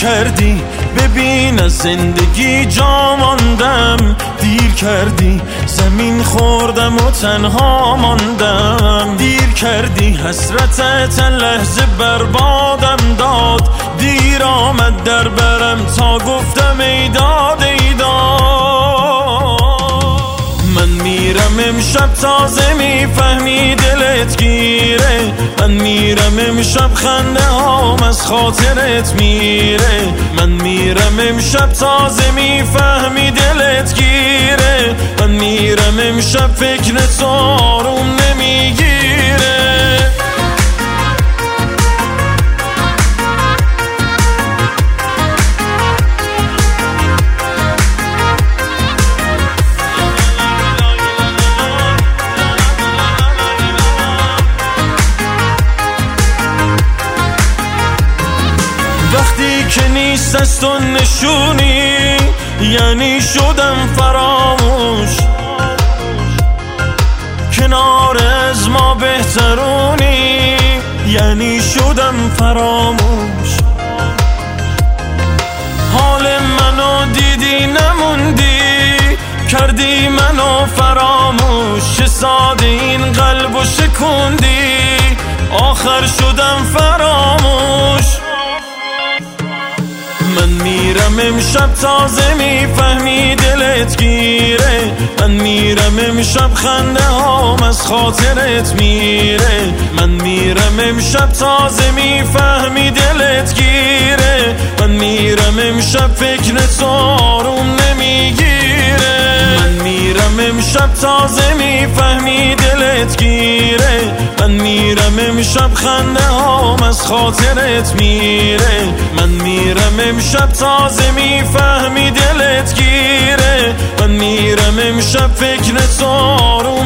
کردی ببین از زندگی جا ماندم، دیر کردی زمین خوردم و تنها ماندم، دیر کردی حسرتت لحظه بربادم داد، دیر آمد در برم تا گفتم ای داد ای داد. من میرم امشب تازه میفهمی دلت گیره، من میرم امشب خنده هام از خاطرت میره، من میرم امشب تازه میفهمی دلت گیره، من میرم امشب فکر تو آروم نمیگیره. وقتی که نیست از تو نشونی یعنی شدم فراموش، کنار از ما بهترونی یعنی شدم فراموش، حال منو دیدی نموندی کردی منو فراموش، چه ساده این قلبو شکوندی آخر شدم فراموش. من میرم امشب تازه میفهمی دلت گیره، من میرم امشب خنده هام از خاطرت میره، من میرم امشب تازه میفهمی دلت گیره، من میرم امشب فکر تو آروم نمیگیره، من میرم امشب تازه میفهمی دلت گیره، من میرم امشب خنده هام از خاطرت میره، من میرم امشب تازه میفهمی دلت گیره، من میرم امشب فکر تو آروم